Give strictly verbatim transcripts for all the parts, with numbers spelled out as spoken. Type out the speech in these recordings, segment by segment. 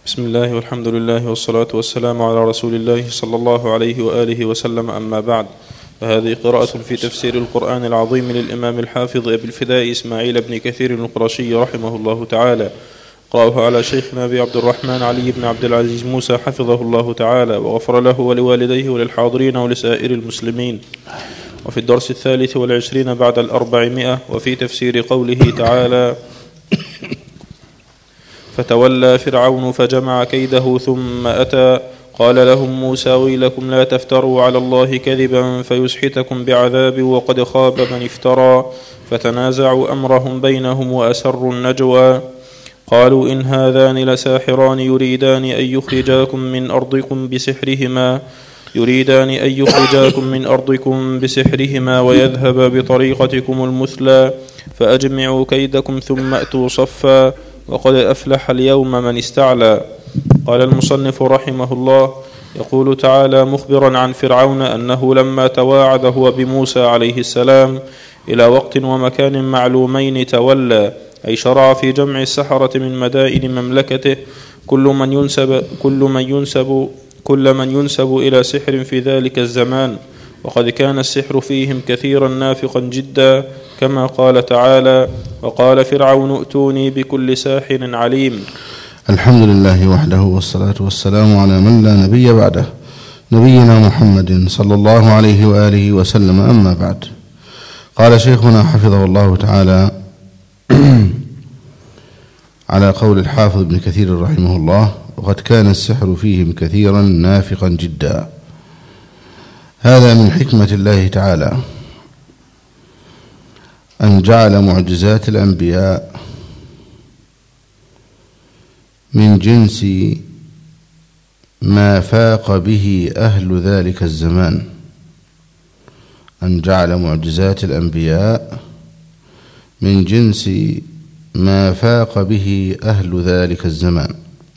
بسم الله والحمد لله والصلاة والسلام على رسول الله صلى الله عليه وآله وسلم. أما بعد، فهذه قراءة في تفسير القرآن العظيم للإمام الحافظ أبي الفداء إسماعيل بن كثير القرشي رحمه الله تعالى، قرأه على شيخنا أبي عبد الرحمن علي بن عبد العزيز موسى حفظه الله تعالى وغفر له ولوالديه وللحاضرين ولسائر المسلمين. وفي الدرس الثالث والعشرين بعد الأربعمائة، وفي تفسير قوله تعالى: فتولى فرعون فجمع كيده ثم أتى قال لهم موسى: ويلكم لا تفتروا على الله كذبا فيسحتكم بعذاب وقد خاب من افترى. فتنازعوا أمرهم بينهم وأسروا النجوى قالوا: إن هذان لساحران يريدان أن يخرجاكم من أرضكم بسحرهما يريدان أن يخرجاكم من أرضكم بسحرهما ويذهبا بطريقتكم المثلى فأجمعوا كيدكم ثم أتوا صفا وقد أفلح اليوم من استعلى. قال المصنف رحمه الله: يقول تعالى مخبرا عن فرعون أنه لما تواعد هو بموسى عليه السلام إلى وقت ومكان معلومين تولى، أي شرع في جمع السحرة من مدائن مملكته كل من ينسب كل من ينسب كل من ينسب إلى سحر في ذلك الزمان، وقد كان السحر فيهم كثيرا نافقا جدا، كما قال تعالى: وقال فرعون ائتوني بكل ساحر عليم. الحمد لله وحده، والصلاة والسلام على من لا نبي بعده، نبينا محمد صلى الله عليه وآله وسلم. أما بعد، قال شيخنا حفظه الله تعالى على قول الحافظ ابن كثير رحمه الله: وقد كان السحر فيهم كثيرا نافقا جدا. هذا من حكمة الله تعالى أن جعل معجزات الأنبياء من جنس ما فاق به أهل ذلك الزمان، أن جعل معجزات الأنبياء من جنس ما فاق به أهل ذلك الزمان.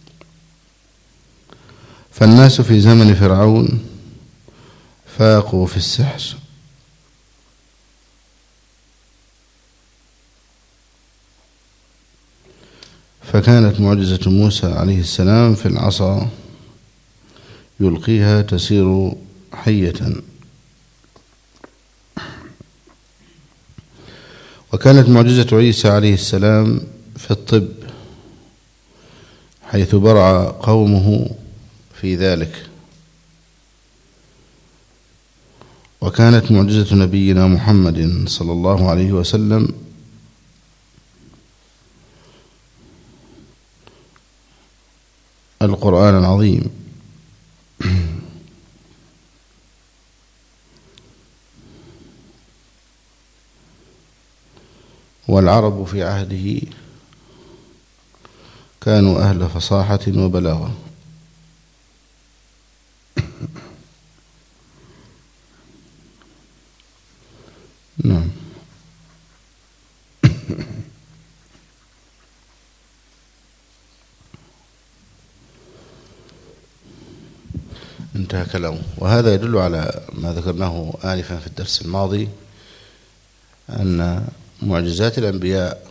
فالناس في زمن فرعون فاقوا في السحر، فكانت معجزة موسى عليه السلام في العصا يلقيها تسير حية، وكانت معجزة عيسى عليه السلام في الطب، حيث برع قومه في ذلك، وكانت معجزة نبينا محمد صلى الله عليه وسلم القرآن العظيم. والعرب في عهده كانوا أهل فصاحة وبلاغة. نعم. انتهى كلامه. وهذا يدل على ما ذكرناه آنفا في الدرس الماضي، أن معجزات الأنبياء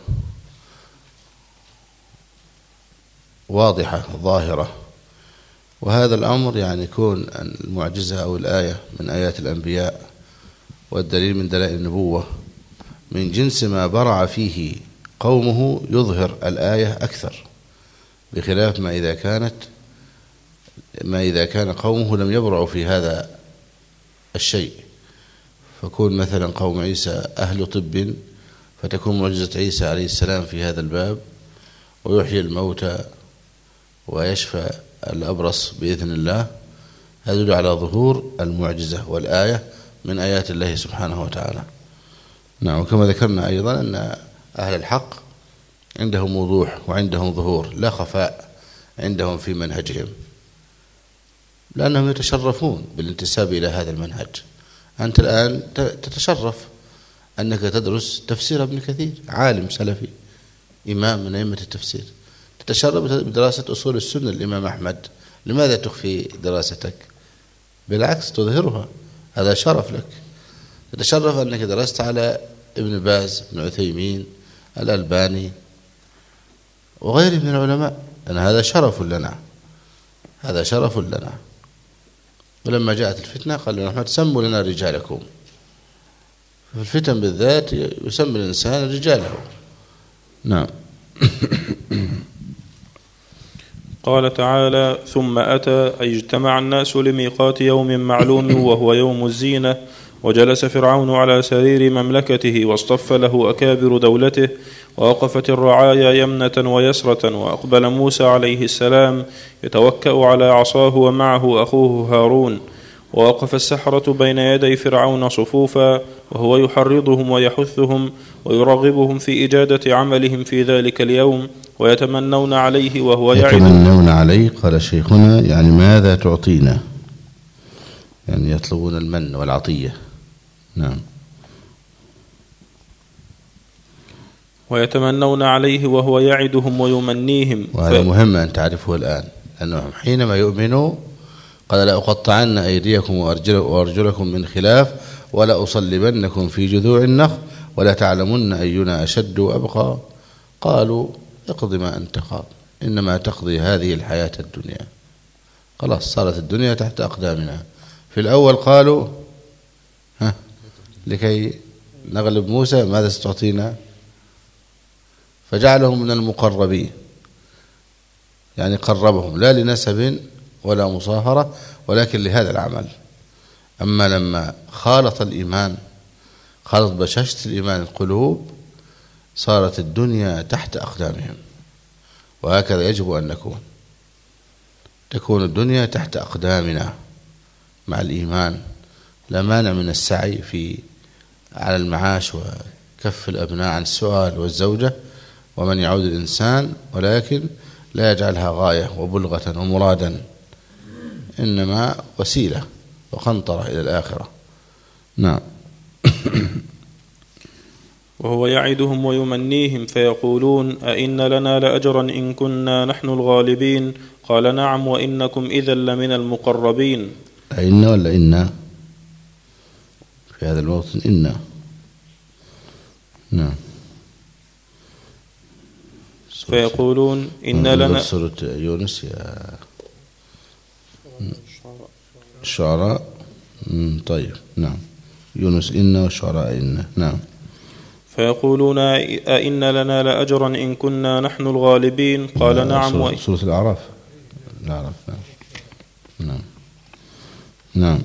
واضحة ظاهرة، وهذا الأمر يعني يكون المعجزة أو الآية من آيات الأنبياء والدليل من دلائل النبوة من جنس ما برع فيه قومه يظهر الآية أكثر، بخلاف ما إذا كانت ما إذا كان قومه لم يبرعوا في هذا الشيء، فكون مثلا قوم عيسى أهل طب، فتكون معجزة عيسى عليه السلام في هذا الباب، ويحيي الموتى ويشفى الأبرص بإذن الله. هذا يدل على ظهور المعجزة والآية من آيات الله سبحانه وتعالى. نعم. وكما ذكرنا أيضا أن أهل الحق عندهم وضوح وعندهم ظهور، لا خفاء عندهم في منهجهم، لأنهم يتشرفون بالانتساب إلى هذا المنهج. أنت الآن تتشرف أنك تدرس تفسير ابن كثير، عالم سلفي إمام من أئمة التفسير، تتشرف بدراسة أصول السنة للإمام أحمد. لماذا تخفي دراستك؟ بالعكس تظهرها، هذا شرف لك. تتشرف أنك درست على ابن باز، ابن عثيمين، الألباني وغيره من العلماء، أن هذا شرف لنا، هذا شرف لنا. ولما جاءت الفتنة قال له محمد سموا لنا رجالكم. في الفتن بالذات يسمي الإنسان رجاله. نعم. قال تعالى: ثم أتى أي اجتمع الناس لميقات يوم معلوم وهو يوم الزينة، وجلس فرعون على سرير مملكته واصطف له أكابر دولته، ووقفت الرعايا يمنة ويسرة، وأقبل موسى عليه السلام يتوكأ على عصاه ومعه أخوه هارون، ووقف السحرة بين يدي فرعون صفوفا وهو يحرضهم ويحثهم ويرغبهم في إجادة عملهم في ذلك اليوم، ويتمنون عليه وهو يعدهم. يتمنون عليه قال شيخنا يعني ماذا تعطينا، يعني يطلبون المن والعطية. نعم. ويتمنون عليه وهو يعدهم ويمنيهم. وهذا ف... مهم أن تعرفه الآن، لأنهم حينما يؤمنوا قال لأقطعن أيديكم وأرجلكم من خلاف ولا أصلبنكم في جذوع النخل ولا تعلمن أينا أشد وأبقى. قالوا اقض ما أنت قاض إنما تقضي هذه الحياة الدنيا. خلاص صارت الدنيا تحت أقدامنا. في الأول قالوا ها لكي نغلب موسى ماذا ستعطينا؟ فجعلهم من المقربين، يعني قربهم لا لنسب ولا مصاهرة ولكن لهذا العمل. أما لما خالط الإيمان، خالط بشاشة الإيمان القلوب، صارت الدنيا تحت أقدامهم. وهكذا يجب أن نكون، تكون الدنيا تحت أقدامنا مع الإيمان. لا مانع من السعي في على المعاش وكف الأبناء عن السؤال والزوجة ومن يعود الإنسان، ولكن لا يجعلها غاية وبلغة ومرادا، إنما وسيلة وقنطرة إلى الآخرة. نعم. وهو يعدهم ويمنيهم فيقولون أئن لنا لأجرا إن كنا نحن الغالبين؟ قال نعم وإنكم إذا لمن المقربين. أئن ولا إنا؟ في هذا الموطن إنا. نعم. فيقولون إن لنا. سورة يونس يا الشعراء. طيب نعم. يونس إنا والشعراء إنا. نعم. فيقولون أئن لنا لأجرا إن كنا نحن الغالبين؟ قال نعم. سورة, سورة الأعراف. الأعراف. نعم. نعم.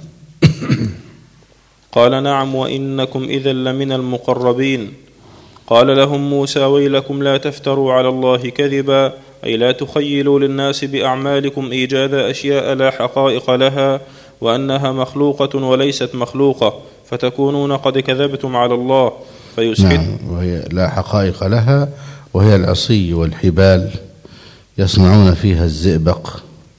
قال نعم وإنكم إذا لمن المقربين. قال لهم موسى ويلكم لا تفتروا على الله كذبا، أي لا تخيلوا للناس بأعمالكم إيجاد أشياء لا حقائق لها وأنها مخلوقة وليست مخلوقة، فتكونون قد كذبتم على الله فيسحت. نعم. وهي لا حقائق لها، وهي العصي والحبال يصنعون فيها الزئبق.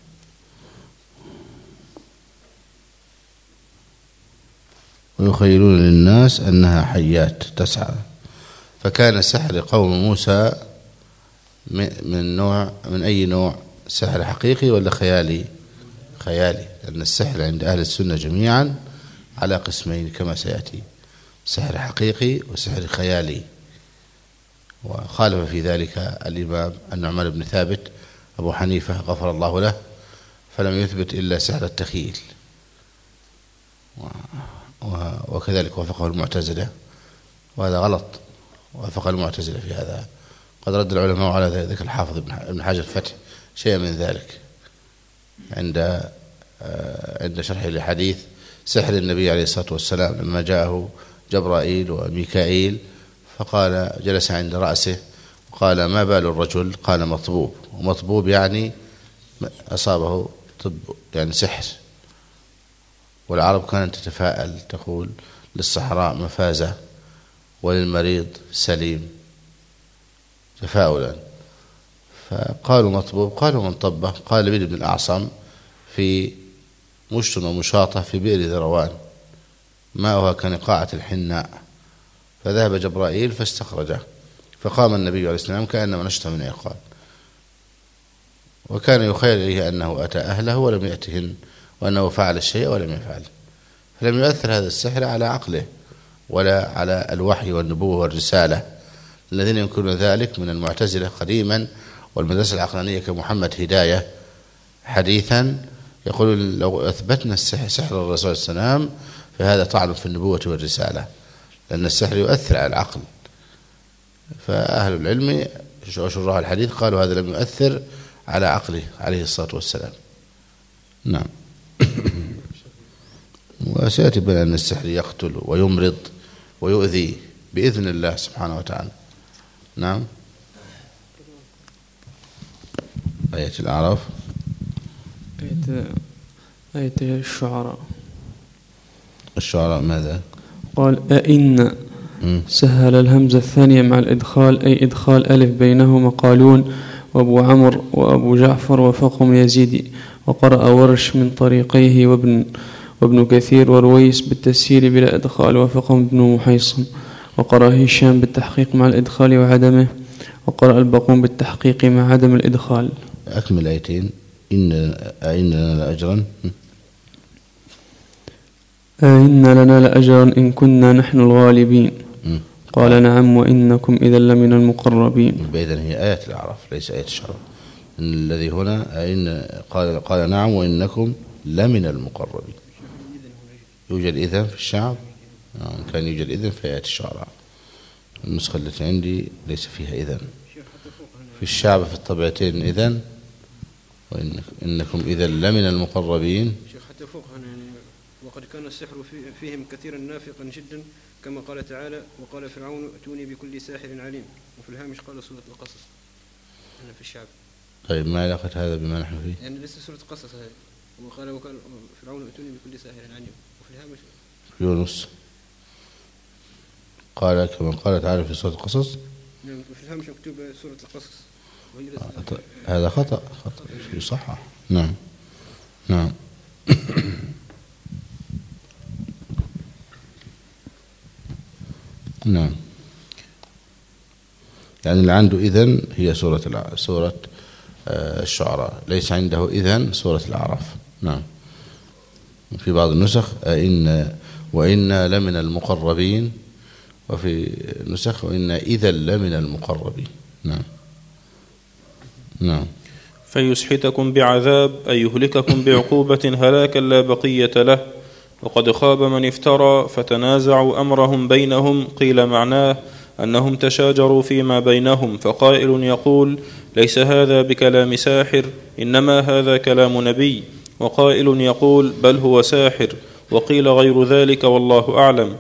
ويخيلون للناس أنها حيات تسعى. فكان سحر قوم موسى من نوع من أي نوع؟ سحر حقيقي ولا خيالي؟ خيالي، لأن السحر عند أهل السنة جميعا على قسمين كما سيأتي: سحر حقيقي وسحر خيالي. وخالف في ذلك الإمام النعمان بن ثابت أبو حنيفة غفر الله له، فلم يثبت إلا سحر التخيل. وكذلك وافقه المعتزلة، وهذا غلط. وافق المعتزلة في هذا. قد رد العلماء على ذلك الحافظ ابن حجر الفتح شيئا من ذلك عند عند شرحه لحديث سحر النبي عليه الصلاة والسلام لما جاءه جبرائيل وميكائيل فقال جلس عند رأسه وقال ما بال الرجل؟ قال مطبوب. ومطبوب يعني أصابه طب، يعني سحر. والعرب كانت تتفاءل تقول للصحراء مفازة وللمريض سليم، تفاؤلا. فقالوا مطبوب. قالوا من طبه؟ قال لبيد بن الأعصم في مشط ومشاطة في بئر ذروان ماؤها كنقاعة الحناء، فذهب جبرائيل فاستخرجه، فقام النبي عليه السلام كأنما نشط من عقال، وكان يخيل إليه أنه أتى أهله ولم يأتهن، وأنه فعل الشيء ولم يفعل. فلم يؤثر هذا السحر على عقله ولا على الوحي والنبوة والرسالة الذين ينكرون ذلك من المعتزلة قديما والمدرسة العقلانية كمحمد هداية حديثا يقول لو أثبتنا السحر سحر الرسول صلى الله عليه وسلم فهذا طعن في النبوة والرسالة، لأن السحر يؤثر على العقل. فأهل العلم وشراح الحديث قالوا هذا لم يؤثر على عقله عليه الصلاة والسلام. نعم. وسيأتي بنا أن السحر يقتل ويمرض ويؤذي بإذن الله سبحانه وتعالى. نعم. آية الأعراف. آية آية الشعراء. الشعراء ماذا؟ قال أئن سهل الهمزة الثانية مع الإدخال، أي إدخال ألف بينهما. قالون وأبو عمرو وأبو جعفر وفقهم يزيدي، وقرأ ورش من طريقيه وابن وابن كثير ورويس بالتسهيل بلا إدخال، وفقهم ابن محيصن. وقرأ هشام بالتحقيق مع الإدخال وعدمه، وقرأ الباقون بالتحقيق مع عدم الإدخال. أكمل آيتين. إن أئن لنا لأجرا أئن لنا لأجرا إن كنا نحن الغالبين. م. قال نعم وإنكم إذا لمن المقربين. إذن هي آية الأعراف ليس آية الشعراء. الذي هنا أئن قال قال نعم وإنكم لمن المقربين. يوجد إذن في الشعب؟ آه كان يوجد إذن في آية الشعراء. النسخة التي عندي ليس فيها إذن. في الشعب في الطبعتين إذن وإنكم إذا لمن المقربين. شيخ حتى فوق يعني وقد كان السحر فيهم كثيرا نافقا جدا كما قال تعالى وقال فرعون ائتوني بكل ساحر عليم، وفي الهامش قال سورة القصص أنا في الشعب. طيب ما علاقة هذا بما نحن فيه؟ يعني لسه سورة القصص هذه، وقال وقال فرعون ائتوني بكل ساحر عليم، وفي الهامش يونس قال كما قال تعالى في سورة القصص. نعم في الهامش مكتوب سورة القصص. هذا خطأ خطأ يصحح. نعم نعم. نعم يعني اللي عنده إذن هي سورة الع... سورة الشعراء، ليس عنده إذن سورة الأعراف. نعم. في بعض النسخ إن وإنا لمن المقربين، وفي نسخ وإنا إذا لمن المقربين. نعم نعم. فيسحتكم بعذاب أي يهلككم بعقوبة هلاكا لا بقية له. وقد خاب من افترى فتنازعوا أمرهم بينهم. قيل معناه أنهم تشاجروا فيما بينهم، فقائل يقول ليس هذا بكلام ساحر إنما هذا كلام نبي، وقائل يقول بل هو ساحر، وقيل غير ذلك والله أعلم.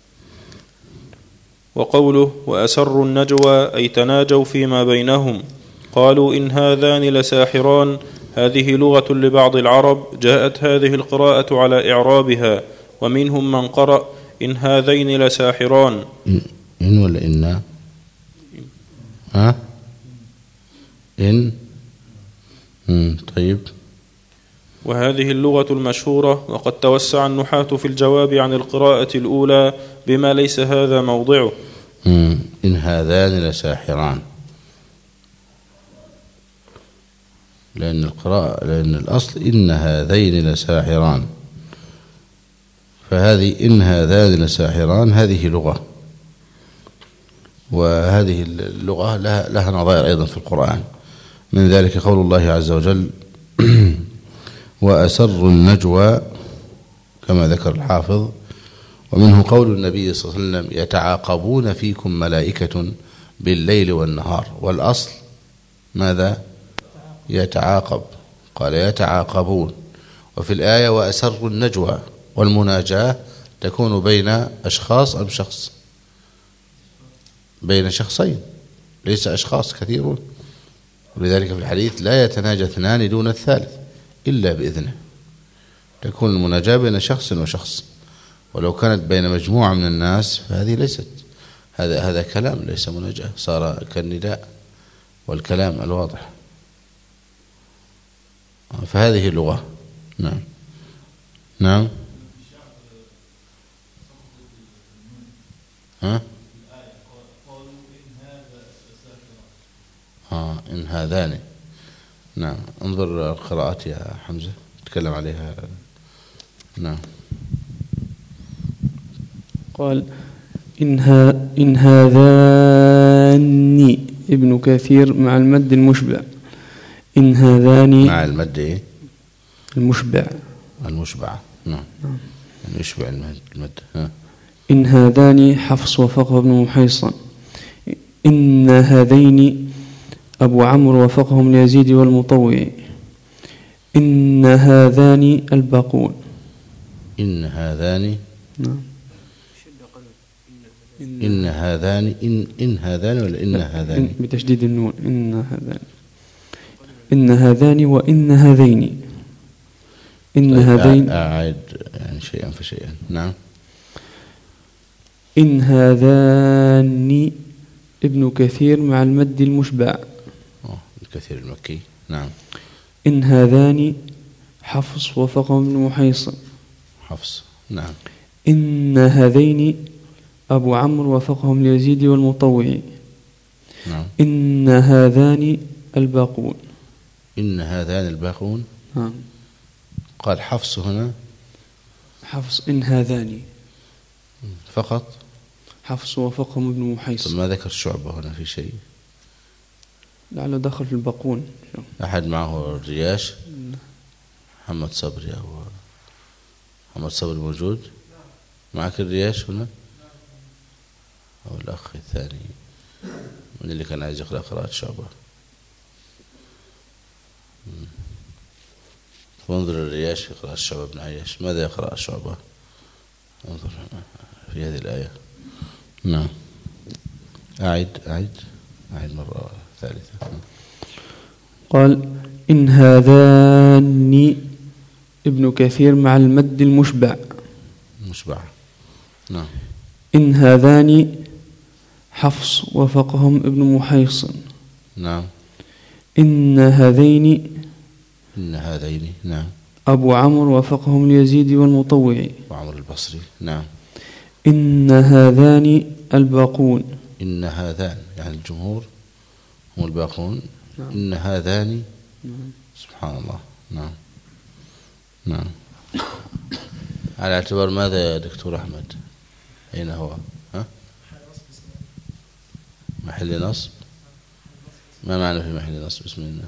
وقوله وأسروا النجوى أي تناجوا فيما بينهم. قالوا إن هذان لساحران، هذه لغة لبعض العرب جاءت هذه القراءة على إعرابها، ومنهم من قرأ إن هذين لساحران. إن ولا إنا؟ ها؟ إن؟ مم. طيب. وهذه اللغة المشهورة، وقد توسع النحاة في الجواب عن القراءة الأولى بما ليس هذا موضعه. مم. إن هذان لساحران، لأن القراءة لأن الأصل إن هذين لساحران، فهذه إن هذان لساحران هذه لغة، وهذه اللغة لها, لها نظائر أيضا في القرآن. من ذلك قول الله عز وجل وأسروا النجوى كما ذكر الحافظ. ومنه قول النبي صلى الله عليه وسلم يتعاقبون فيكم ملائكة بالليل والنهار، والأصل ماذا؟ يتعاقب، قال يتعاقبون. وفي الآية وأسروا النجوى، والمناجاة تكون بين أشخاص أم شخص؟ بين شخصين، ليس أشخاص كثيرون. ولذلك في الحديث لا يتناجى اثنان دون الثالث إلا بإذنه. تكون المناجاة بين شخص وشخص، ولو كانت بين مجموعة من الناس فهذه ليست، هذا هذا كلام ليس مناجاة، صار كالنداء والكلام الواضح. فهذه لغة. نعم نعم. ها؟ آه إن هذان. نعم. انظر القراءات يا حمزة تكلم عليها. نعم. قال إن, ها إن هذان ابن كثير مع المد المشبع. إن هذان مع المد إيه؟ المشبع المشبع. نعم. يعني يشبع المد. ها. إن هذان حفص وفقه ابن محيصن. إن هذين أبو عمرو وفقهم ليزيد والمطوع. إن هذان الباقون. إن هذان. نعم. إن هذان إن إن هذان ولا إن هذان؟ بتشديد النون. إن هذان إن هذان وإن هذين. إن طيب هذين. أعد يعني شيئا فشيئا. نعم. إن هذان ابن كثير مع المد المشبع. أوه الكثير المكي. نعم. إن هذان حفص وفقهم ابن محيصن. حفص. نعم. إن هذين أبو عمرو وفقهم ليزيد والمطوع. نعم. إن هذان الباقون. إن هذان الباقون. نعم. قال حفص هنا. حفص إن هذان فقط. حفص وفقهم ابن محيصن. طب ما ذكر شعبة هنا في شيء؟ لعله دخل في الباقون. أحد معه الرياش؟ محمد صبري أو محمد صبري موجود؟ معك الرياش هنا؟ أو الأخ الثاني من اللي كان عايز يقرأ قراءة شعبة؟ فانظر الرياش في قراءة شعبة بن عياش ماذا يقرأ شعبة؟ انظر في هذه الآية. نعم. أعد أعد أعد مرة ثالثة. قال إن هذان ابن كثير مع المد المشبع. مشبع. نعم. إن هذان حفص وفقهم ابن محيصن. نعم. إن هذين. إن هذين. نعم. أبو عمرو وفقهم ليزيد والمطوع. وعمر البصري. نعم. إن هذان الباقون. إن هذان يعني الجمهور هم الباقون. نعم. إن هذان. نعم. سبحان الله. نعم. نعم. على اعتبار ماذا يا دكتور أحمد؟ أين هو؟ ها؟ محل نصب. ما معنى في محل نصب اسم الله؟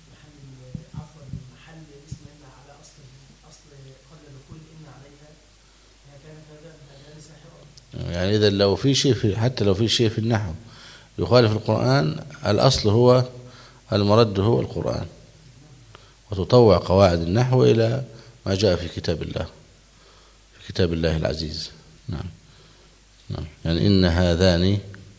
يعني إذا لو في شيء في حتى لو في شيء في النحو يخالف القرآن الأصل هو المرد هو القرآن وتطوع قواعد النحو إلى ما جاء في كتاب الله في كتاب الله العزيز. نعم. نعم. يعني إن هذان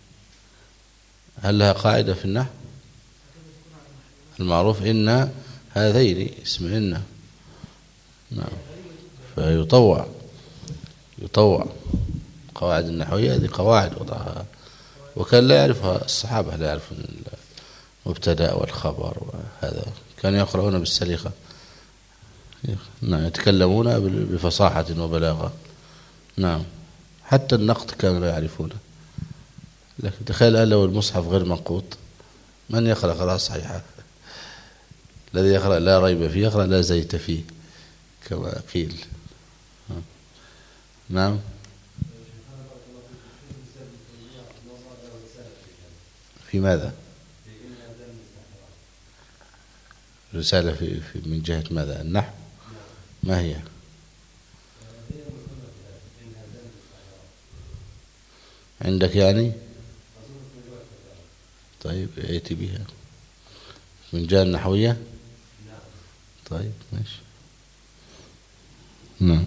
هل لها قاعدة في النحو؟ المعروف إن هذين اسم إن. نعم. فيطوع يطوع قواعد النحوية هذه قواعد وضعها وكان لا يعرفها الصحابة لا يعرفون المبتدأ والخبر وهذا كانوا يقرؤون بالسليقة. نعم. يتكلمون بفصاحة وبلاغة. نعم. حتى النقد كانوا لا يعرفونه. لكن تخيل الآن لو المصحف غير منقوط من يقرأ قراءة صحيحة؟ الذي يقرأ لا ريب فيه يقرأ لا زيت فيه كما قيل. نعم. في ماذا؟ رسالة في, في من جهة ماذا؟ النحو. ما هي؟ عندك يعني؟ طيب ائتي بها من جهة النحوية. طيب ماشي. نعم.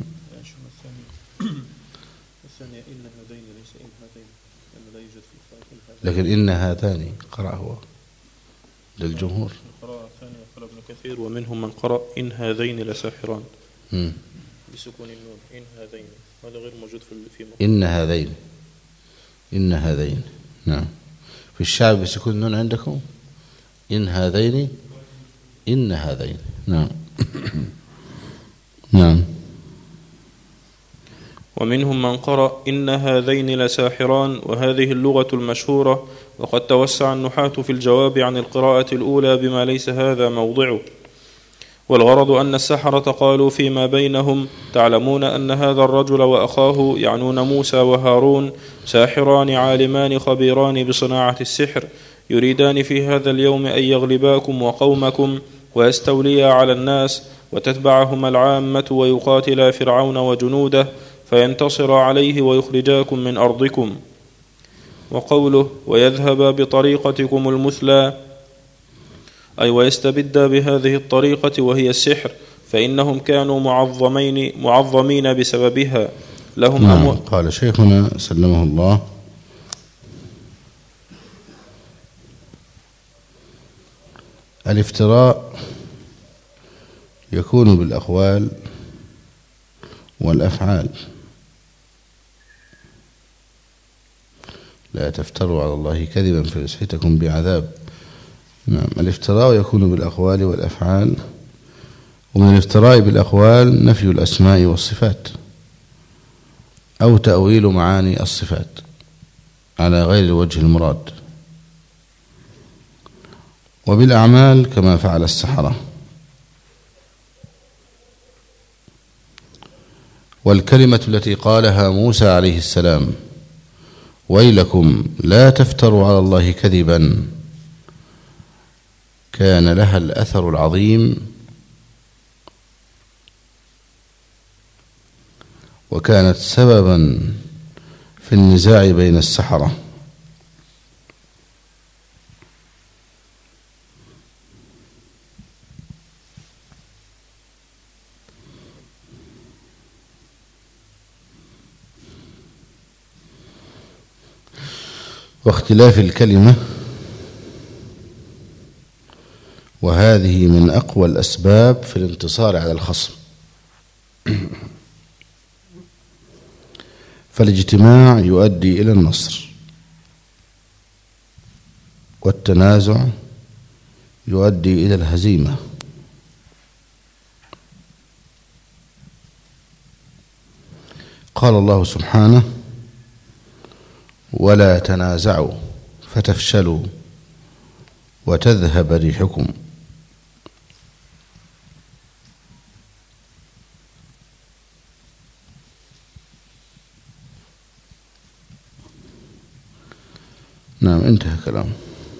الثانية إن هذين ليس إن هذين لأنه لا يوجد في الفاعل. لكن إن هذان قرأ هو للجمهور. القراءة الثانية قال ابن كثير ومنهم من قرأ إن هذين لساحران مم. بسكون النون. إن هذين هذا غير موجود في في إن هذين. إن هذين. نعم. في الشعب بسكون النون عندكم إن هذين. إن هذين. نعم. نعم. ومنهم من قرأ إن هذين لساحران وهذه اللغة المشهورة وقد توسع النحاة في الجواب عن القراءة الأولى بما ليس هذا موضعه. والغرض أن السحرة قالوا فيما بينهم تعلمون أن هذا الرجل وأخاه يعنون موسى وهارون ساحران عالمان خبيران بصناعة السحر يريدان في هذا اليوم أن يغلباكم وقومكم ويستوليا على الناس وتتبعهما العامة ويقاتلا فرعون وجنوده فينتصر عليه ويخرجاكم من أرضكم. وقوله ويذهب بطريقتكم المثلى أي ويستبد بهذه الطريقة وهي السحر، فإنهم كانوا معظمين معظمين بسببها لهم. نعم. أمو... قال شيخنا سلمه الله: الافتراء يكون بالأقوال والأفعال. لا تفتروا على الله كذبا فيسحتكم بعذاب. نعم، الافتراء يكون بالأقوال والأفعال، ومن الافتراء بالأقوال نفي الأسماء والصفات أو تأويل معاني الصفات على غير الوجه المراد، وبالأعمال كما فعل السحرة. والكلمة التي قالها موسى عليه السلام: ويلكم لا تفتروا على الله كذبا، كان لها الأثر العظيم، وكانت سببا في النزاع بين السحرة. واختلاف الكلمة، وهذه من أقوى الأسباب في الانتصار على الخصم. فالاجتماع يؤدي إلى النصر، والتنازع يؤدي إلى الهزيمة. قال الله سبحانه: ولا تنازعوا فتفشلوا وتذهب ريحكم. نعم، انتهى كلام.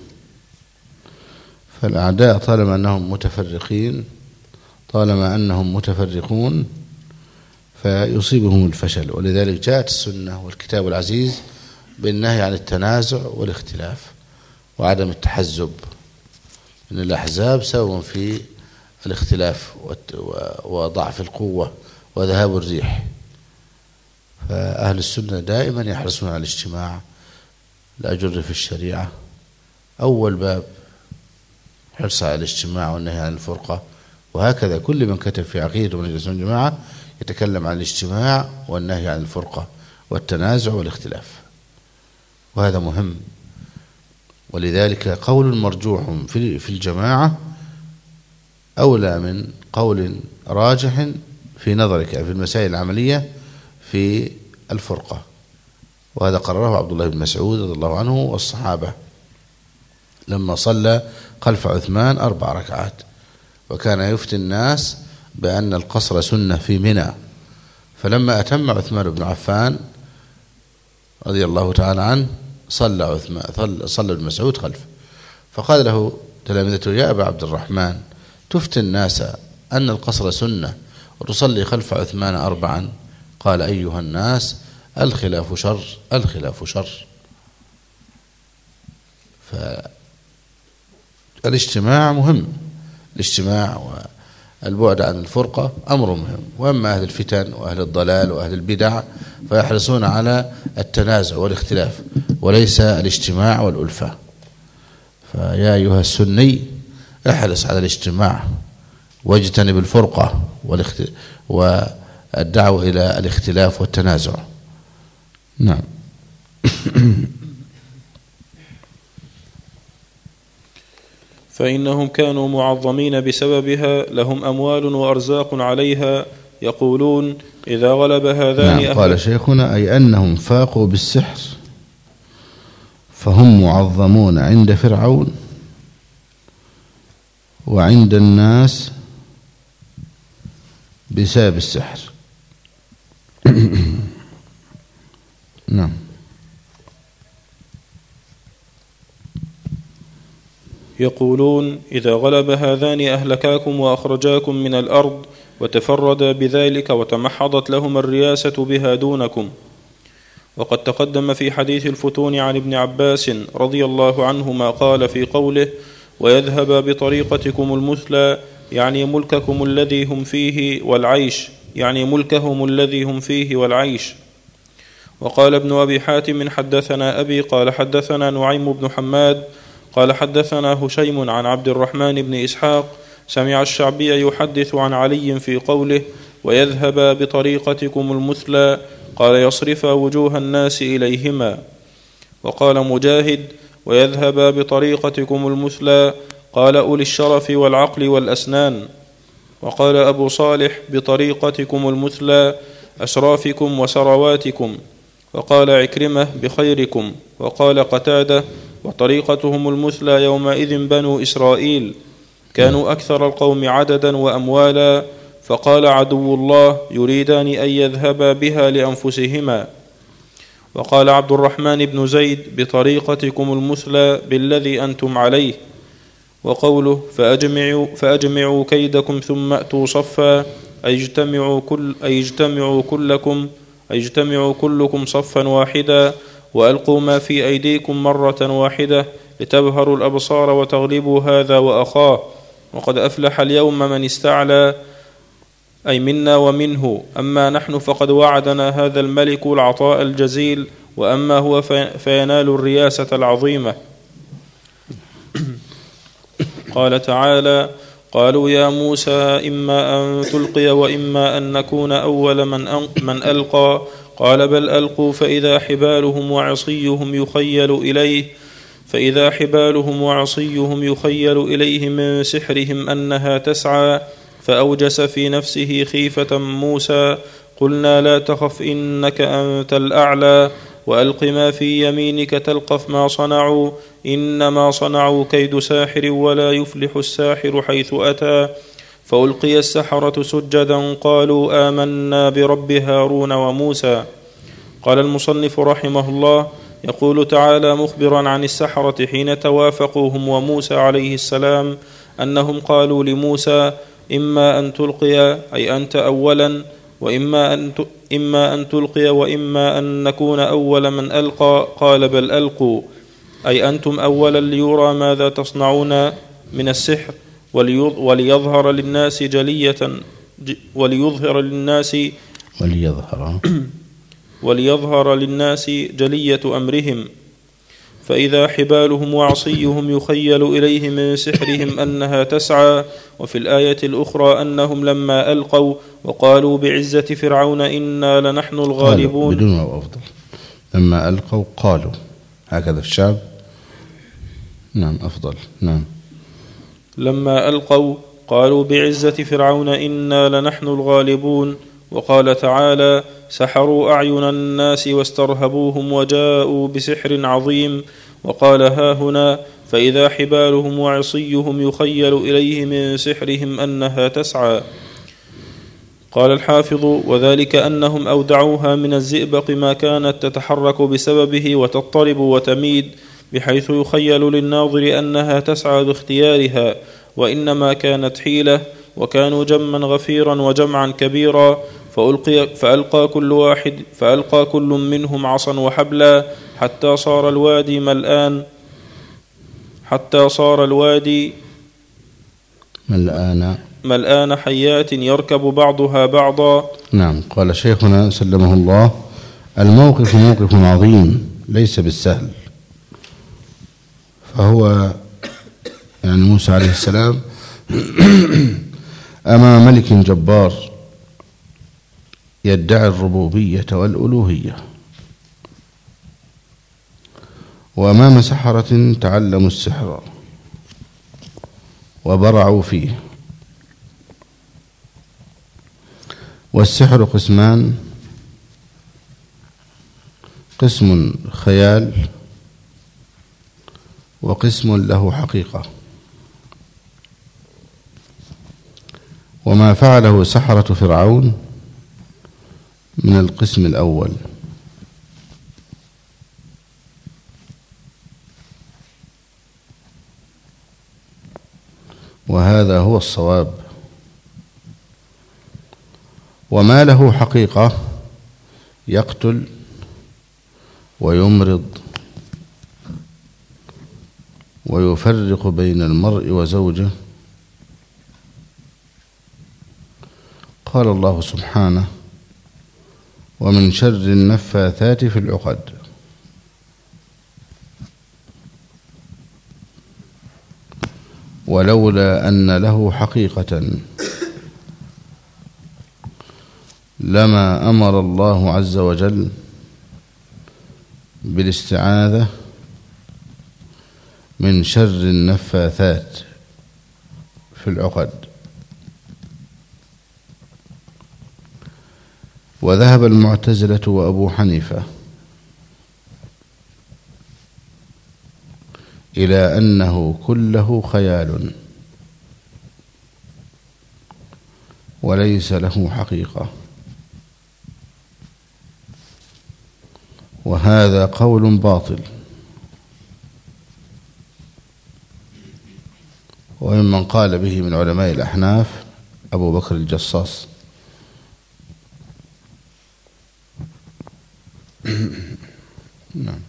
فالأعداء طالما أنهم متفرقين طالما أنهم متفرقون فيصيبهم الفشل، ولذلك جاءت السنة والكتاب العزيز بالنهي عن التنازع والاختلاف وعدم التحزب، إن الأحزاب سبب في الاختلاف وضعف القوة وذهاب الريح. فأهل السنة دائما يحرصون على الاجتماع، لا جر في الشريعة. أول باب حرص على الاجتماع والنهي عن الفرقة، وهكذا كل من كتب في عقيدة من السنة والجماعة يتكلم عن الاجتماع والنهي عن الفرقة والتنازع والاختلاف، وهذا مهم. ولذلك قول مرجوح في الجماعة أولى من قول راجح في نظرك في المسائل العملية في الفرقة، وهذا قرره عبد الله بن مسعود رضي الله عنه والصحابة لما صلى خلف عثمان أربع ركعات، وكان يفتي الناس بأن القصر سنة في منى. فلما أتم عثمان بن عفان رضي الله تعالى عنه صلى عثمان صلى ابن مسعود خلفه، فقال له تلامذته: يا أبا عبد الرحمن، تفتي الناس أن القصر سنة وتصلي خلف عثمان أربعا؟ قال: أيها الناس، الخلاف شر، الخلاف شر. فالاجتماع مهم، الاجتماع والبعد عن الفرقة أمر مهم. وأما أهل الفتن وأهل الضلال وأهل البدع فيحرصون على التنازع والاختلاف وليس الاجتماع والألفة. فيا أيها السني، احرص على الاجتماع واجتنب الفرقة والدعوة إلى الاختلاف والتنازع. نعم. فإنهم كانوا معظمين بسببها لهم أموال وأرزاق عليها، يقولون إذا غلب هذان. نعم. قال شيخنا: أي أنهم فاقوا بالسحر فهم معظمون عند فرعون وعند الناس بسبب السحر. نعم. يقولون إذا غلب هذان أهلكاكم وأخرجاكم من الأرض، وتفرد بذلك وتمحضت لهم الرياسة بها دونكم. وقد تقدم في حديث الفتون عن ابن عباس رضي الله عنهما قال في قوله: ويذهب بطريقتكم المثلى، يعني ملككم الذي هم فيه والعيش، يعني ملكهم الذي هم فيه والعيش. وقال ابن أبي حاتم: حدثنا أبي قال حدثنا نعيم بن حماد قال حدثنا هشيم عن عبد الرحمن بن إسحاق سمع الشعبي يحدث عن علي في قوله: ويذهب بطريقتكم المثلى، قال يصرف وجوه الناس إليهما. وقال مجاهد: ويذهب بطريقتكم المثلى، قال أولي الشرف والعقل والأسنان. وقال أبو صالح: بطريقتكم المثلى أشرافكم وسرواتكم. وقال عكرمة: بخيركم. وقال قتادة: وطريقتهم المثلى يومئذ بنو إسرائيل، كانوا أكثر القوم عددا وأموالا، فقال عدو الله: يريدان أن يذهبا بها لأنفسهما. وقال عبد الرحمن بن زيد: بطريقتكم المثلى بالذي أنتم عليه. وقوله: فأجمعوا, فأجمعوا كيدكم ثم أتوا صفا، أي اجتمعوا, كل أي اجتمعوا كلكم أي اجتمعوا كلكم صفا واحدا، وألقوا ما في أيديكم مرة واحدة، لتبهروا الأبصار وتغلبوا هذا وأخاه. وقد أفلح اليوم من استعلى، أي منا ومنه. أما نحن فقد وعدنا هذا الملك العطاء الجزيل، وأما هو فينال الرياسة العظيمة. قال تعالى: قالوا يا موسى إما أن تلقي وإما أن نكون أول من, من ألقى، قال بل ألقوا فإذا حبالهم وعصيهم يخيل إليه فإذا حبالهم وعصيهم يخيل إليه من سحرهم أنها تسعى، فأوجس في نفسه خيفة موسى. قلنا لا تخف إنك أنت الأعلى، وألق ما في يمينك تلقف ما صنعوا، إنما صنعوا كيد ساحر ولا يفلح الساحر حيث أتى. فألقي السحرة سجدا قالوا آمنا برب هارون وموسى. قال المصنف رحمه الله: يقول تعالى مخبرا عن السحرة حين توافقوهم وموسى عليه السلام أنهم قالوا لموسى: إما أن تلقي، أي أنت أولا، وإما أن إما أن تلقي وإما أن نكون أول من ألقى، قال بل ألقوا، أي أنتم أولا، ليرى ماذا تصنعون من السحر، وليظهر للناس جلية وليظهر للناس وليظهر وليظهر للناس جلية أمرهم. فإذا حبالهم وعصيهم يخيل إليه من سحرهم أنها تسعى. وفي الآية الأخرى أنهم لما ألقوا وقالوا بعزة فرعون إنا لنحن الغالبون. بدون أفضل. لما ألقوا قالوا، هكذا الشعب. نعم أفضل. نعم. لما ألقوا قالوا بعزة فرعون إنا لنحن الغالبون. وقال تعالى: سحروا أعين الناس واسترهبوهم وجاءوا بسحر عظيم. وقال ها هنا: فإذا حبالهم وعصيهم يخيل إليه من سحرهم أنها تسعى. قال الحافظ: وذلك أنهم أودعوها من الزئبق ما كانت تتحرك بسببه وتضطرب وتميد، بحيث يخيل للناظر أنها تسعى باختيارها، وإنما كانت حيلة، وكانوا جما غفيرا وجمعا كبيرا. فألقي فألقى كل واحد فألقى كل منهم عصا وحبلا، حتى صار الوادي ملآن حتى صار الوادي ملآن ملآن حيات يركب بعضها بعضا. نعم. قال شيخنا سلمه الله: الموقف موقف عظيم ليس بالسهل. فهو يعني موسى عليه السلام أمام ملك جبار يدعي الربوبية والألوهية، وأمام سحرة تعلموا السحر وبرعوا فيه. والسحر قسمان: قسم خيال، وقسم له حقيقة. وما فعله سحرة فرعون من القسم الأول. وهذا هو الصواب. وما له حقيقة يقتل ويمرض ويفرق بين المرء وزوجه. قال الله سبحانه: ومن شر النفاثات في العقد. ولولا أن له حقيقة لما أمر الله عز وجل بالاستعاذة من شر النفاثات في العقد. وذهب المعتزلة وأبو حنيفة إلى أنه كله خيال وليس له حقيقة، وهذا قول باطل. وممن قال به من علماء الأحناف أبو بكر الجصاص. نعم.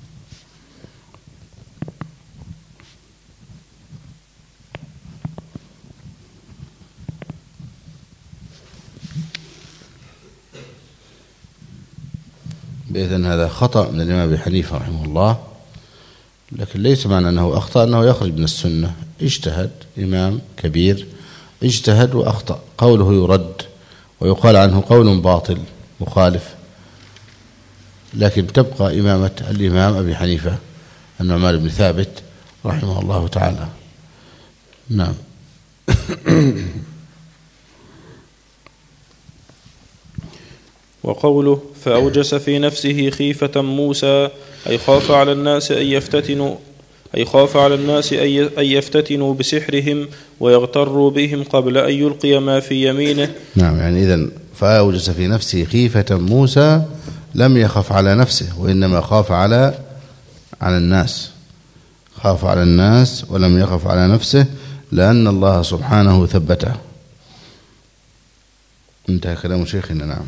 بإذن هذا خطأ من الإمام أبي حنيفة رحمه الله، لكن ليس معنى أنه أخطأ أنه يخرج من السنة. اجتهد، إمام كبير اجتهد وأخطأ، قوله يرد ويقال عنه قول باطل مخالف، لكن تبقى إمامة الإمام أبي حنيفة النعمان بن ثابت رحمه الله تعالى. نعم. وقوله فأوجس في نفسه خيفة موسى أي خاف على الناس أن يفتتنوا أي خاف على الناس أن يفتتنوا بسحرهم ويغتروا بهم قبل أن يلقي ما في يمينه. نعم، يعني إذن فأوجس في نفسه خيفة موسى لم يخف على نفسه، وإنما خاف على على الناس، خاف على الناس ولم يخف على نفسه، لأن الله سبحانه ثبته. انتهى كلام شيخنا. نعم.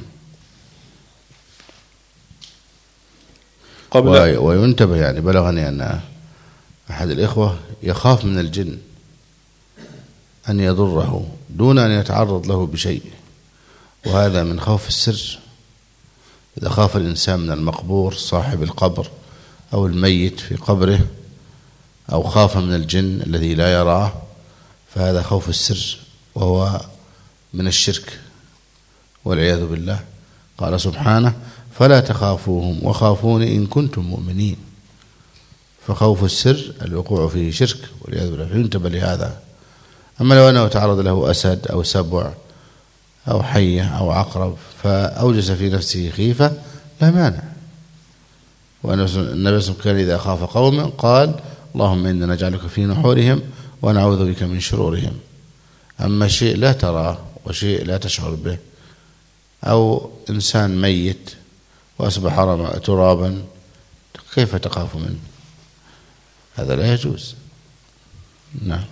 قبل وينتبه، يعني بلغني أن أحد الإخوة يخاف من الجن أن يضره دون أن يتعرض له بشيء، وهذا من خوف السر. إذا خاف الإنسان من المقبور صاحب القبر أو الميت في قبره، أو خاف من الجن الذي لا يراه، فهذا خوف السر وهو من الشرك والعياذ بالله. قال سبحانه: فلا تخافوهم وخافوني إن كنتم مؤمنين. فخوف السر الوقوع فيه شرك والعياذ بالله، ينتبه لهذا. أما لو أنه تعرض له أسد أو سبع أو حية أو عقرب فأوجس في نفسه خيفة لا مانع. وأن النبي صلى الله عليه وسلم كان إذا خاف قوما قال: اللهم إنا نجعلك في نحورهم ونعوذ بك من شرورهم. أما شيء لا تراه وشيء لا تشعر به، أو إنسان ميت وأصبح ترابا، كيف تخاف منه؟ هذا لا يجوز. نعم.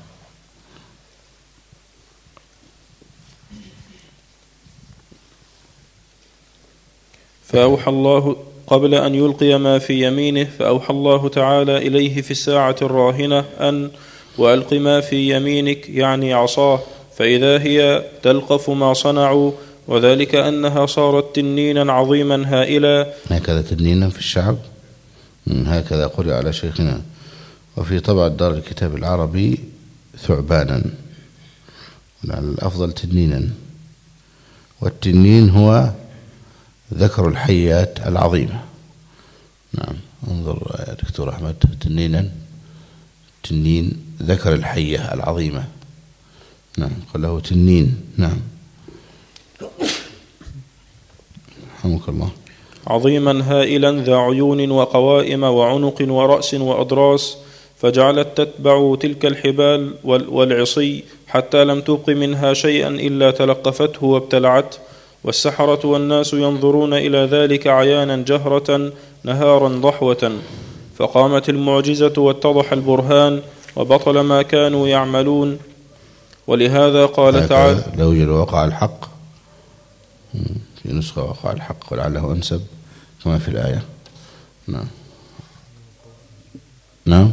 فأوحى الله قبل أن يلقي ما في يمينه، فأوحى الله تعالى إليه في الساعة الراهنة أن وألق ما في يمينك، يعني عصاه، فإذا هي تلقف ما صنعوا، وذلك أنها صارت تنينا عظيما هائلا. هكذا تنينا في الشعب، هكذا قرئ على شيخنا. وفي طبع دار الكتاب العربي ثعبانا، الأفضل تنينا. والتنين هو ذكر الحيات العظيمة. نعم، انظر يا دكتور أحمد، تنينا، تنين ذكر الحية العظيمة. نعم، قال له تنين. نعم، رحمك الله. عظيما هائلا ذا عيون وقوائم وعنق ورأس وأضراس، فجعلت تتبع تلك الحبال والعصي حتى لم تبق منها شيئا إلا تلقفته وابتلعته. والسحرة والناس ينظرون إلى ذلك عيانا جهرة نهارا ضحوة، فقامت المعجزة واتضح البرهان وبطل ما كانوا يعملون. ولهذا قال تعالى لو يوجد وقع الحق في نسخة وقع الحق ولعله أنسب كما في الآية. نعم نعم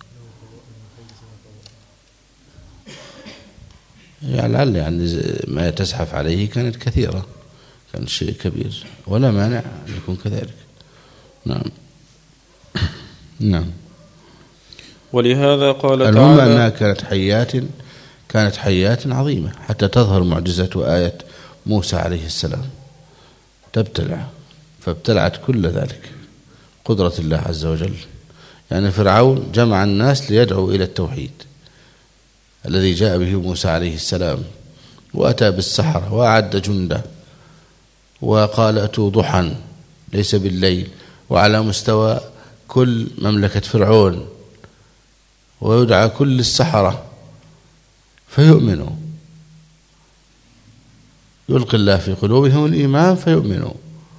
يعني لعل يعني ما تزحف عليه كانت كثيرة، كان شيء كبير ولا مانع أن يكون كذلك. نعم نعم. ولهذا قال تعالى المهم أنها كانت حيات كانت حيات عظيمة حتى تظهر معجزة وآية موسى عليه السلام تبتلع، فابتلعت كل ذلك قدرة الله عز وجل. يعني فرعون جمع الناس ليدعوا إلى التوحيد الذي جاء به موسى عليه السلام، وأتى بالسحرة وأعد جنده وقال أتوا ضحى ليس بالليل، وعلى مستوى كل مملكة فرعون، ويدعى كل السحرة فيؤمنوا، يلقي الله في قلوبهم الإيمان فيؤمنوا،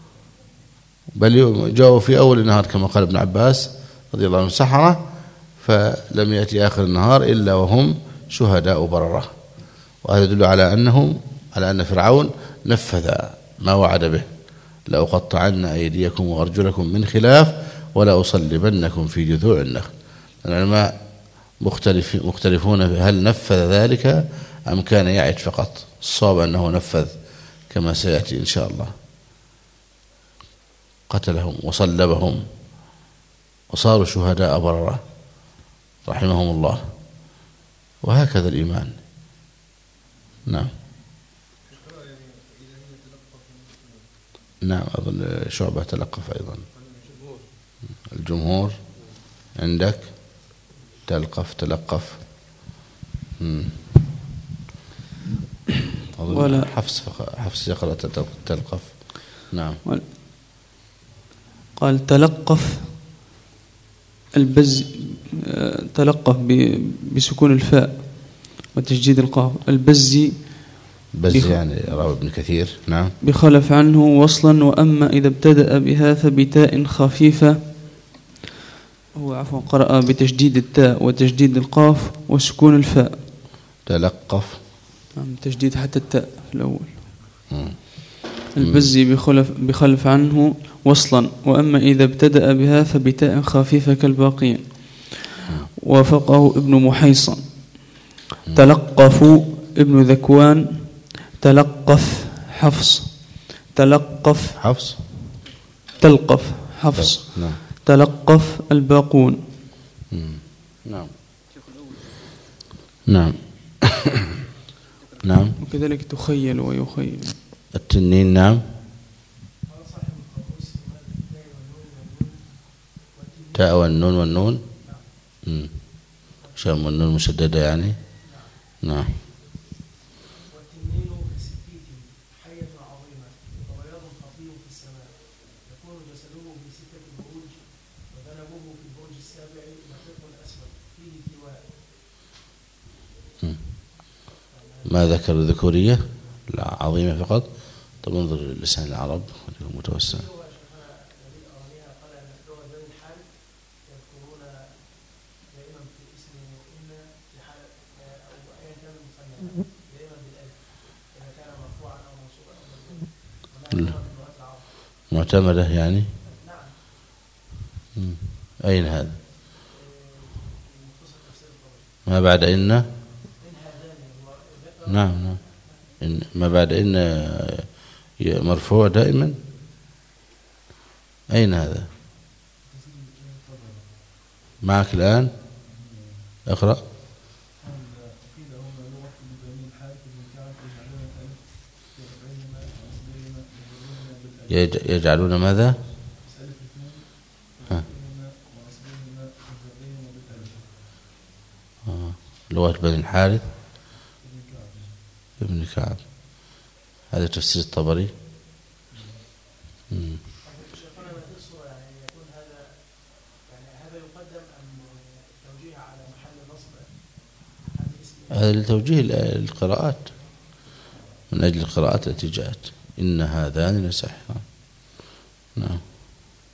بل جاءوا في أول النهار كما قال ابن عباس رضي الله عنه سحرة، فلم يأتي آخر النهار إلا وهم شهداء بررة. وهذا يدل على أنهم على أن فرعون نفذ ما وعد به: لأقطعن أيديكم وأرجلكم من خلاف ولأصلبنكم في جذوع النخل. العلماء مختلف مختلفون هل نفذ ذلك أم كان يعد فقط. الصواب أنه نفذ كما سيأتي إن شاء الله، قتلهم وصلبهم وصاروا شهداء بررة رحمهم الله. وهكذا الإيمان. نعم نعم. أظن شعبة تلقف أيضا. الجمهور عندك تلقف تلقف. ولا حفص حفص يقرأ تلقف. نعم. قال تلقف البز تلقف بسكون الفاء وتشديد القاف. البزي بز يعني روى ابن كثير. نعم. بخلف عنه وصلا، وأما إذا ابتدأ بها فبتاء خفيفة. هو عفوا قرأ بتشديد التاء وتشديد القاف وسكون الفاء. تلقف. نعم تشديد حتى التاء في الأول. مم. البزي بخلف, بخلف عنه وصلا، وأما إذا ابتدأ بها فبتاء خفيفة كالباقين. وافقه ابن محيصن. تلقفوا ابن ذكوان. تلقف حفص. تلقف حفص. تلقف حفص. نعم. تلقف الباقون. نعم نعم نعم. وكذلك تخيل ويخيل. التنين. نعم. تاء والنون والنون. شام والنون مشددة يعني. نعم. والتنين كسكيت حية عظيمة وبياض خفي في السماء، يكون جسده في ستة بروج، وذنبه في البرج السابع نقيق أسود فيه التواء. ما ذكر الذكورية؟ لا، عظيمة فقط. طب انظر لسان العرب متوسع. معتمدة يعني. أين هذا؟ ما بعد إن. نعم نعم. إن ما بعد إن مرفوع دائما. أين هذا؟ معك الآن؟ اقرأ. يجعلون ماذا؟ ها. آه. لغة بني الحارث ابن كعب. هذا تفسير الطبري. هذا لتوجيه القراءات من أجل القراءات التي جاءت. إن هذان لساحران. نعم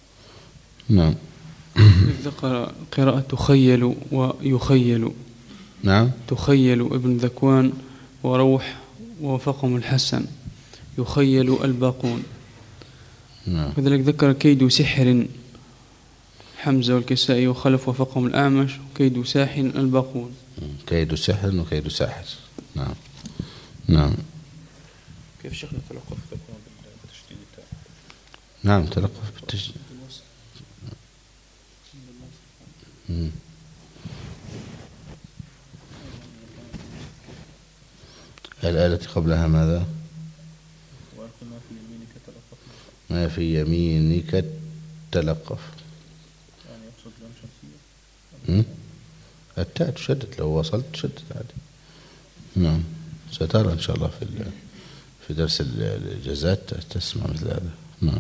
نعم. ذكر قراءة تخيل ويخيل. نعم. تخيل ابن ذكوان وروح ووافقهم الحسن، يخيل الباقون. نعم. كذلك ذكر كيد سحر حمزة والكسائي وخلف وفقهم الأعمش، وكيد ساحر الباقون. كيد سحر وكيد ساحر. نعم نعم. كيف شيخنا تلقف بالتشديد التاء؟ نعم تلقف بالتشديد. الآية التي قبلها ماذا؟ ما في يمينك تلقف. يعني يقصد لام شمسية. التاء تشدد، لو وصلت تشدد عادي. نعم سترى إن شاء الله في في درس الإجازات تسمع مثل هذا. نعم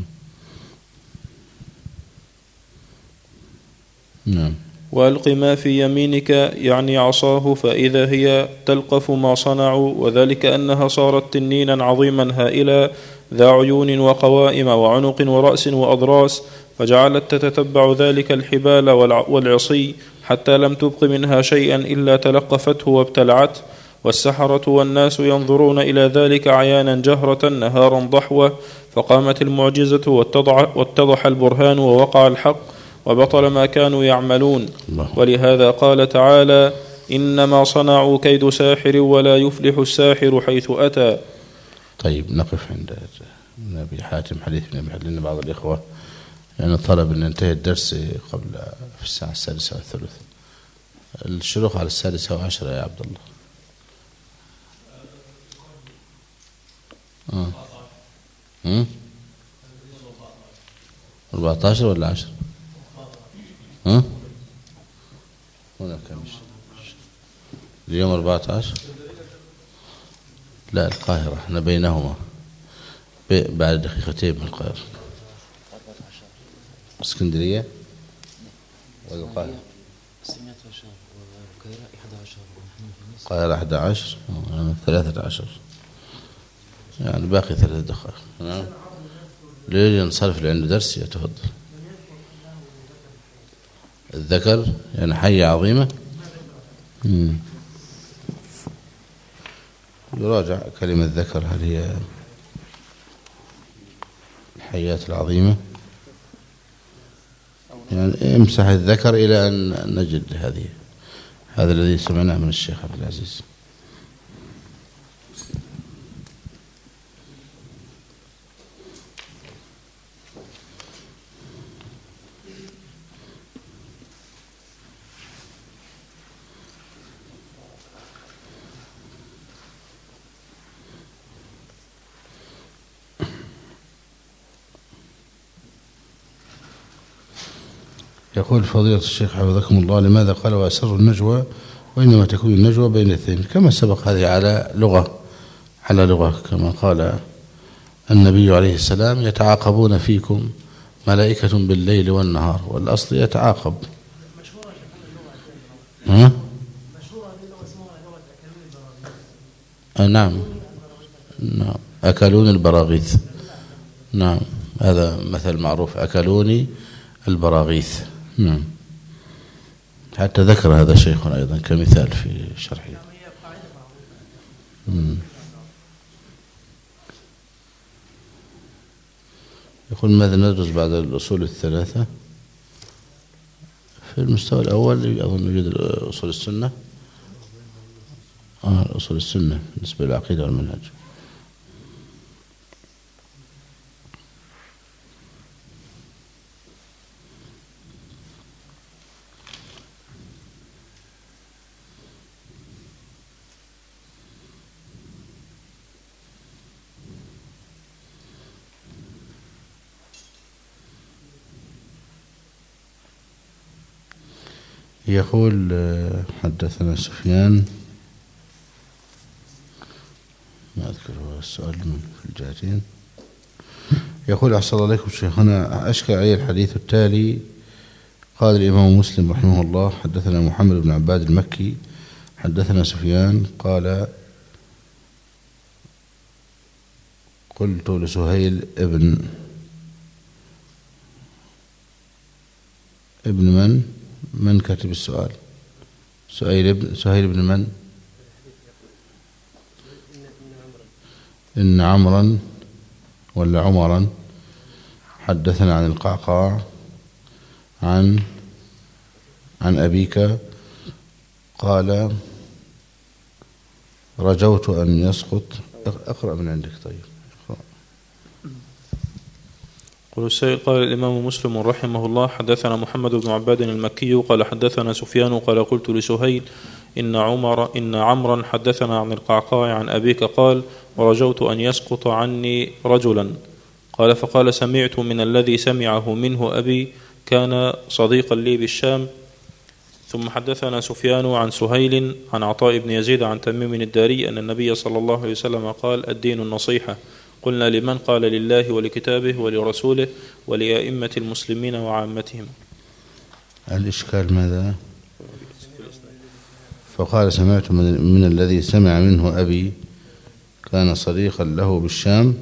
نعم. وألق ما في يمينك يعني عصاه فإذا هي تلقف ما صنعوا، وذلك أنها صارت تنينا عظيما هائلا ذا عيون وقوائم وعنق ورأس وأضراس، فجعلت تتتبع ذلك الحبال والعصي حتى لم تبق منها شيئا إلا تلقفته وابتلعته. والسحرة والناس ينظرون إلى ذلك عيانا جهرة نهارا ضحوة، فقامت المعجزة واتضح البرهان ووقع الحق وبطل ما كانوا يعملون. ولهذا قال تعالى: إنما صنعوا كيد ساحر ولا يفلح الساحر حيث أتى. طيب نقف عند أبي حاتم حديث ابن أبي حاتم، لأن بعض الإخوة يعني طلب أن ينتهي الدرس قبل في الساعة السادسة والثلث. الشروق على السادسة وعشرة يا عبد الله. آه. هم؟ أربعة عشر ولا عشر؟ ها؟ هنا كم؟ اليوم أربعة عشر؟ لا القاهرة، احنا بينهما بعد دقيقتين من القاهرة. اسكندرية ولا القاهرة؟ القاهرة أحد عشر ثلاثة عشر، يعني باقي ثلاثة دقائق. نعم. ليه ينصرف لعنده درس؟ يتفضل. الذكر يعني حية عظيمة. مم. يراجع كلمة ذكر، هل هي الحيات العظيمة؟ يعني امسح الذكر إلى أن نجد هذه، هذا الذي سمعناه من الشيخ عبد العزيز. يقول فضيلة الشيخ حفظكم الله: لماذا قال وأسروا النجوى وإنما تكون النجوى بين الاثنين؟ كما سبق هذه على لغة على لغة كما قال النبي عليه السلام: يتعاقبون فيكم ملائكة بالليل والنهار، والأصل يتعاقب. ها؟ آه نعم نعم أكلون البراغيث. نعم هذا مثل معروف، أكلوني البراغيث. نعم حتى ذكر هذا شيخنا أيضا كمثال في شرحه. مم. يقول: ماذا ندرس بعد الأصول الثلاثة؟ في المستوى الأول أظن يوجد أصول السنة. آه أصول السنة بالنسبة للعقيدة والمنهج. يقول: حدثنا سفيان، ما أذكر السؤال من في الجهتين. يقول: أحسن الله عليكم شيخنا، أشكل علي الحديث التالي. قال الإمام مسلم رحمه الله: حدثنا محمد بن عباد المكي حدثنا سفيان قال: قلت لسهيل ابن ابن من من كاتب السؤال؟ سهيل بن سهيل بن من؟ إن عمرا ولا عمرا حدثنا عن القعقاع عن عن أبيك قال رجوت أن يسقط. أقرأ من عندك. طيب قال السائل قال الإمام مسلم رحمه الله حدثنا محمد بن عباد المكي قال حدثنا سفيان قال قلت لسهيل إن عمر إن عمرا حدثنا عن القعقاع عن أبيك قال ورجوت أن يسقط عني رجلا قال فقال سمعت من الذي سمعه منه أبي كان صديقا لي بالشام. ثم حدثنا سفيان عن سهيل عن عطاء بن يزيد عن تميم الداري أن النبي صلى الله عليه وسلم قال الدين النصيحة. قلنا لمن؟ قال لله ولكتابه ولرسوله ولأئمة المسلمين وعامتهم. الإشكال ماذا؟ فقال سمعت من, من الذي سمع منه أبي كان صديقا له بالشام.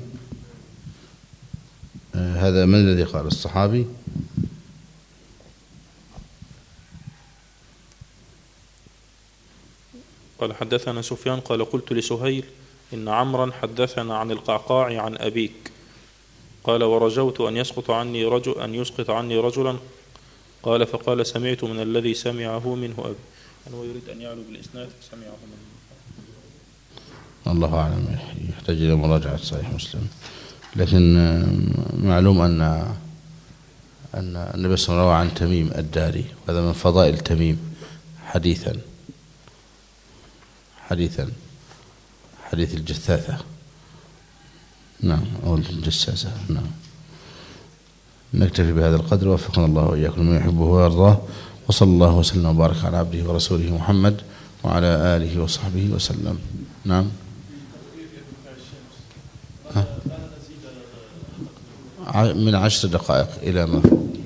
آه هذا من الذي قال؟ الصحابي؟ قال حدثنا سفيان قال قلت لسهيل إن عمرا حدثنا عن القعقاع عن أبيك قال ورجوت أن يسقط عني رجل أن يسقط عني رجلا قال فقال سمعت من الذي سمعه منه أبي. يعني هو يريد أن يعلو بالإسناد سمعه منه. الله أعلم، يحتاج إلى مراجعة صحيح مسلم. لكن معلوم أن أن النبي صلى الله عليه وسلم روى عن تميم الداري، وهذا من فضائل تميم حديثا حديثا حديث الجثاثة، نعم، أو الجساسة، نعم. نكتفي بهذا القدر، وفقنا الله وإياكم لما يحبه ويرضاه، وصلى الله وسلم وبارك على عبده ورسوله محمد وعلى آله وصحبه وسلم. نعم. من عشر دقائق إلى ما فوق.